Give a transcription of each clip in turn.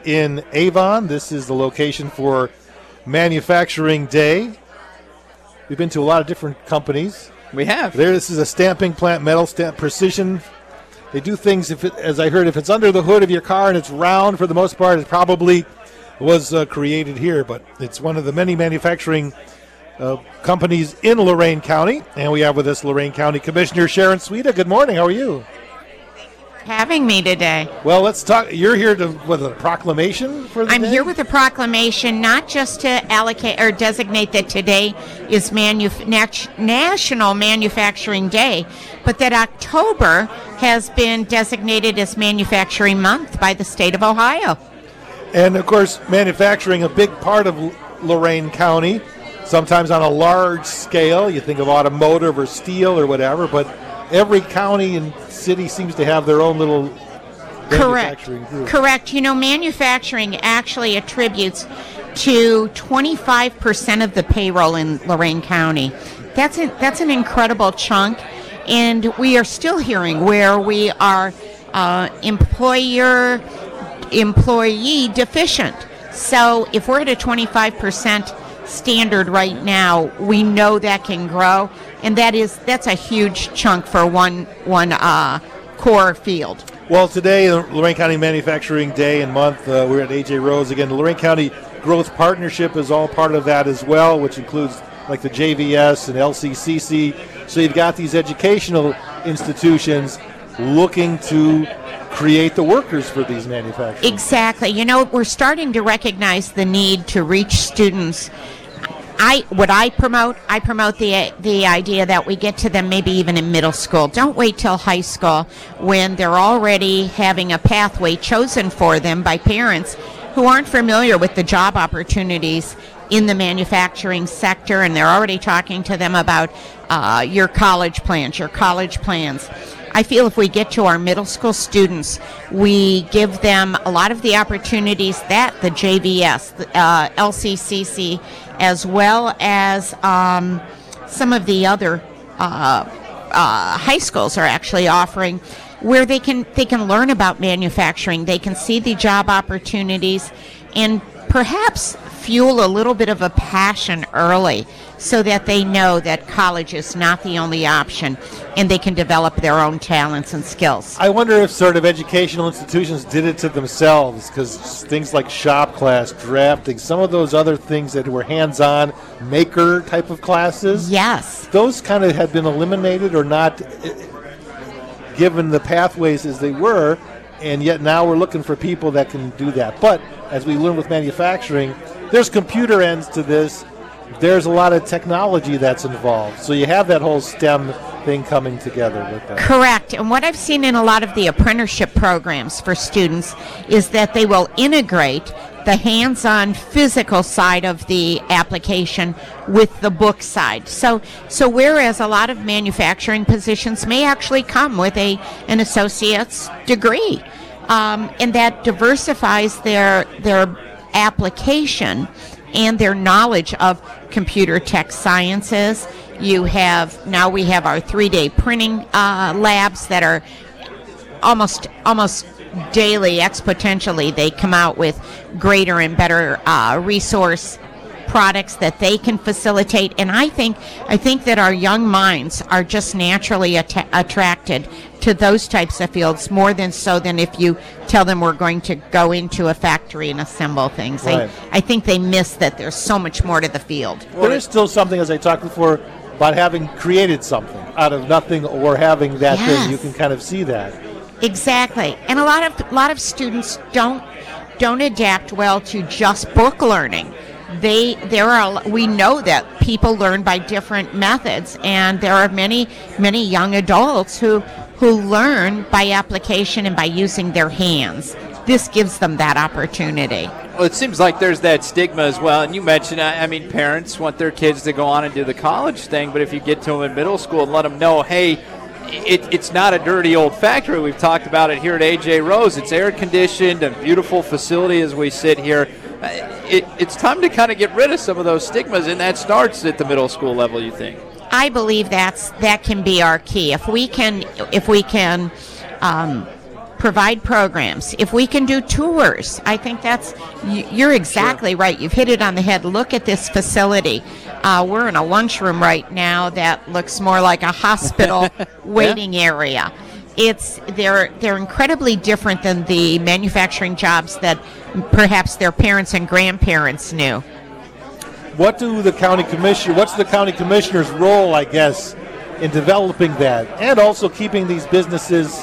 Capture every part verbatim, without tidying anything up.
in Avon. This is the location for Manufacturing Day. We've been to a lot of different companies. We have. There, this is a stamping plant, metal stamp precision. They do things, if it, as I heard, if it's under the hood of your car and it's round for the most part, it probably was uh, created here. But it's one of the many manufacturing uh, companies in Lorain County. And we have with us Lorain County Commissioner Sharon Sweda. Good morning. How are you? Having me today. Well, let's talk. You're here to with a proclamation for the I'm day? here with a proclamation, not just to allocate or designate that today is manuf- nat- National Manufacturing Day, but that October has been designated as Manufacturing Month by the state of Ohio. And of course, manufacturing a big part of L- Lorain County. Sometimes on a large scale, you think of automotive or steel or whatever, but every county and city seems to have their own little manufacturing Correct. group. Correct. You know, manufacturing actually attributes to twenty-five percent of the payroll in Lorain County. That's a, that's an incredible chunk, and we are still hearing where we are uh, employer employee deficient. So if we're at a twenty-five percent standard right now, we know that can grow, and that is that's a huge chunk for one one uh, core field. Well, today, uh, Lorain County Manufacturing Day and Month, uh, we're at A J Rose again. The Lorain County Growth Partnership is all part of that as well, which includes like the J V S and L C C C. So you've got these educational institutions looking to create the workers for these manufacturers. Exactly. You know, we're starting to recognize the need to reach students. I what I promote, I promote the the idea that we get to them maybe even in middle school. Don't wait till high school when they're already having a pathway chosen for them by parents who aren't familiar with the job opportunities in the manufacturing sector, and they're already talking to them about uh, your college plans, your college plans. I feel if we get to our middle school students, we give them a lot of the opportunities that the J V S, the, uh, L C C C, as well as um, some of the other uh, uh, high schools are actually offering, where they can they can learn about manufacturing, they can see the job opportunities, and perhaps fuel a little bit of a passion early so that they know that college is not the only option and they can develop their own talents and skills. I wonder if sort of educational institutions did it to themselves, because things like shop class, drafting, some of those other things that were hands-on maker type of classes, yes, those kind of had been eliminated or not given the pathways as they were, and yet now we're looking for people that can do that. But as we learn with manufacturing, there's computer ends to this. There's a lot of technology that's involved. So you have that whole STEM thing coming together with that. Correct. And what I've seen in a lot of the apprenticeship programs for students is that they will integrate the hands-on physical side of the application with the book side. So so whereas a lot of manufacturing positions may actually come with a an associate's degree, um, and that diversifies their their application and their knowledge of computer tech sciences. You have, now we have our three-day printing uh, labs that are almost almost daily, exponentially, they come out with greater and better uh, resource products that they can facilitate. And I think I think that our young minds are just naturally att- attracted to those types of fields more than so than if you tell them we're going to go into a factory and assemble things. Right. I, I think they miss that there's so much more to the field. There is still something, as I talked before, about having created something out of nothing or having that Yes. thing. You can kind of see that. Exactly. And a lot of a lot of students don't don't adapt well to just book learning. They there are we know that people learn by different methods, and there are many many young adults who who learn by application and by using their hands. This gives them that opportunity. Well, it seems like there's that stigma as well. And you mentioned, I I mean, parents want their kids to go on and do the college thing, but if you get to them in middle school and let them know, hey, it, it's not a dirty old factory. We've talked about it here at A J Rose. It's air-conditioned, a beautiful facility as we sit here. Uh, it, it's time to kind of get rid of some of those stigmas, and that starts at the middle school level, you think? I believe that's that can be our key. If we can, if we can um, provide programs. If we can do tours, I think that's, you're exactly sure. right. You've hit it on the head. Look at this facility. Uh, we're in a lunchroom right now that looks more like a hospital waiting yeah. area. It's they're they're incredibly different than the manufacturing jobs that perhaps their parents and grandparents knew. What do the county commissioner? What's the county commissioner's role, I guess, in developing that, and also keeping these businesses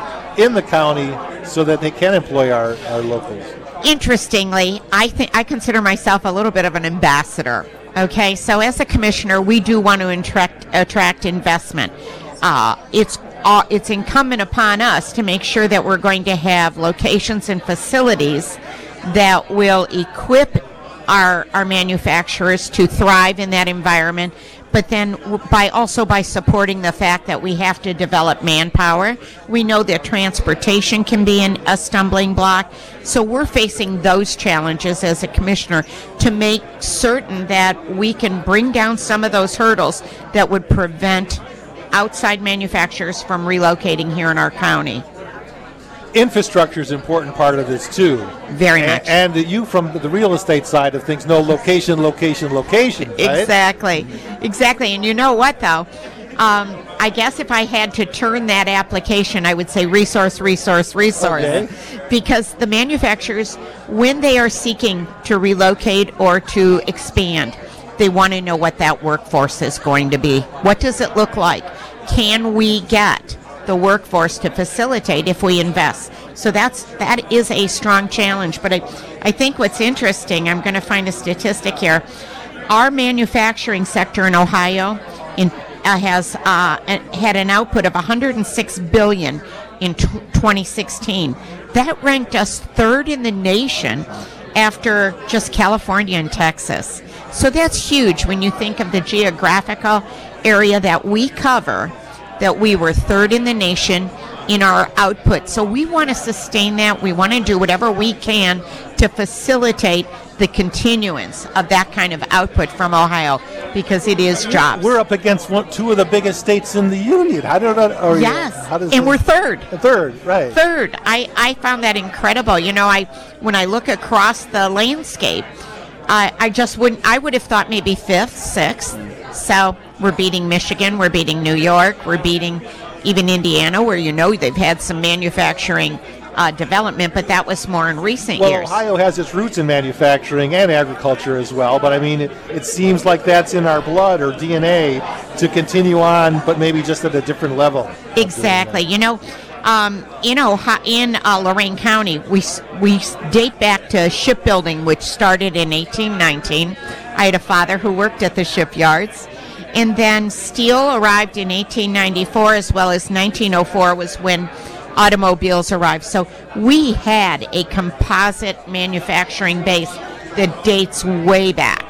in the county so that they can employ our, our locals? Interestingly, I think I consider myself a little bit of an ambassador. Okay, so as a commissioner, we do want to attract attract investment. Uh, it's uh, it's incumbent upon us to make sure that we're going to have locations and facilities that will equip our our manufacturers to thrive in that environment. But then by also by supporting the fact that we have to develop manpower. We know that transportation can be an, a stumbling block. So we're facing those challenges as a commissioner to make certain that we can bring down some of those hurdles that would prevent outside manufacturers from relocating here in our county. Infrastructure is an important part of this too. Very much. And, and you, from the real estate side of things, know location, location, location. Right? Exactly, exactly. And you know what, though? Um, I guess if I had to turn that application, I would say resource, resource, resource. Okay. Because the manufacturers, when they are seeking to relocate or to expand, they want to know what that workforce is going to be. What does it look like? Can we get the workforce to facilitate if we invest? So that's that is a strong challenge. But I, I think what's interesting, I'm going to find a statistic here. Our manufacturing sector in Ohio in, uh, has uh, had an output of one hundred six billion dollars in t- twenty sixteen. That ranked us third in the nation after just California and Texas. So that's huge when you think of the geographical area that we cover, that we were third in the nation in our output. So we want to sustain that. We want to do whatever we can to facilitate the continuance of that kind of output from Ohio, because it is jobs. We're up against one, two of the biggest states in the union. I don't know. Or yes, how does and it, we're third. Third, right. Third. I, I found that incredible. You know, I when I look across the landscape, I, I just wouldn't, I would have thought maybe fifth, sixth. So we're beating Michigan, we're beating New York, we're beating even Indiana, where you know they've had some manufacturing uh, development, but that was more in recent well, years. Well, Ohio has its roots in manufacturing and agriculture as well, but I mean, it, it seems like that's in our blood or D N A to continue on, but maybe just at a different level. Exactly. You know, um, in Ohio, in uh, Lorain County, we we date back to shipbuilding, which started in eighteen nineteen. I had a father who worked at the shipyards. And then steel arrived in eighteen ninety-four, as well as nineteen oh four was when automobiles arrived. So we had a composite manufacturing base that dates way back.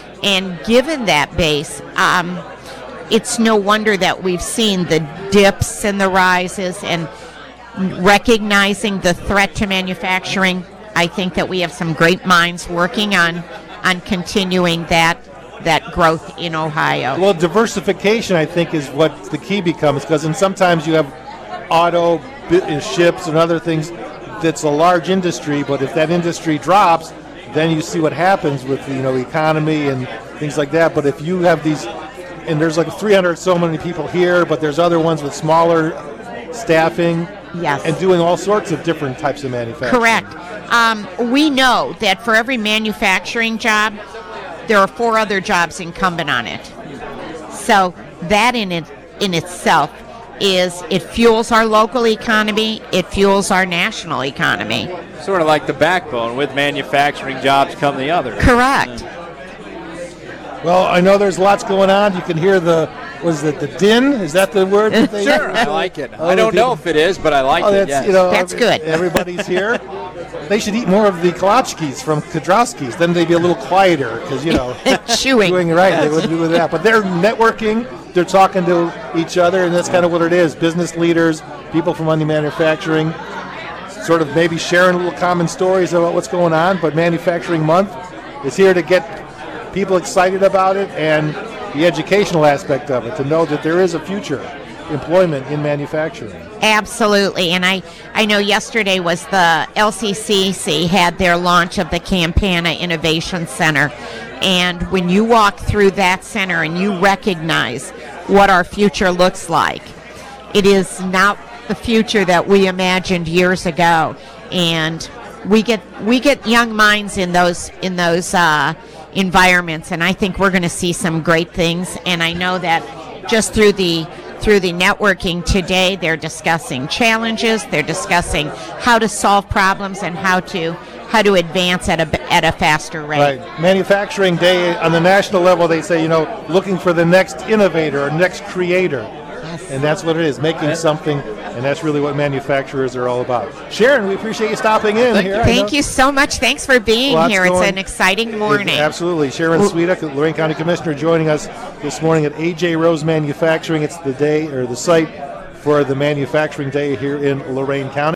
And given that base, um, it's no wonder that we've seen the dips and the rises, and recognizing the threat to manufacturing. I think that we have some great minds working on on continuing that that growth in Ohio. Well, diversification, I think, is what the key becomes, because then sometimes you have auto, ships, and other things that's a large industry, but if that industry drops, then you see what happens with the, you know, economy and things like that. But if you have these, and there's like three hundred so many people here, but there's other ones with smaller staffing, yes, and doing all sorts of different types of manufacturing. Correct. Um, we know that for every manufacturing job, there are four other jobs incumbent on it. So that in it in itself is, it fuels our local economy, it fuels our national economy. Sort of like the backbone. With manufacturing jobs come the other. Correct. Well, I know there's lots going on. You can hear the, was it the din? Is that the word? That they Sure, I like it. I don't know if it is, but I like oh, it, that's, yes. you know, That's good. Everybody's here. They should eat more of the Kolachkis from Kodrowski's. Then they'd be a little quieter, because, you know, chewing. doing right, they wouldn't do that. But they're networking, they're talking to each other, and that's kind of what it is. Business leaders, people from under manufacturing, sort of maybe sharing little common stories about what's going on. But Manufacturing Month is here to get people excited about it and the educational aspect of it, to know that there is a future. employment in manufacturing. Absolutely. And I, I know yesterday was the L C C C had their launch of the Campana Innovation Center. And when you walk through that center and you recognize what our future looks like, it is not the future that we imagined years ago. And we get we get young minds in those in those uh, environments, and I think we're going to see some great things. And I know that just through the through the networking today, they're discussing challenges, they're discussing how to solve problems and how to how to advance at a at a faster rate. Right. Manufacturing Day on the national level, they say, you know, looking for the next innovator or next creator. Yes. And that's what it is, making something, and that's really what manufacturers are all about. Sharon, we appreciate you stopping in Thank here. you. Thank you so much. Thanks for being Lots here. going. It's an exciting morning. Absolutely. Sharon Switek, Lorain County Commissioner, joining us this morning at A J Rose Manufacturing. It's the day or the site for the Manufacturing Day here in Lorain County.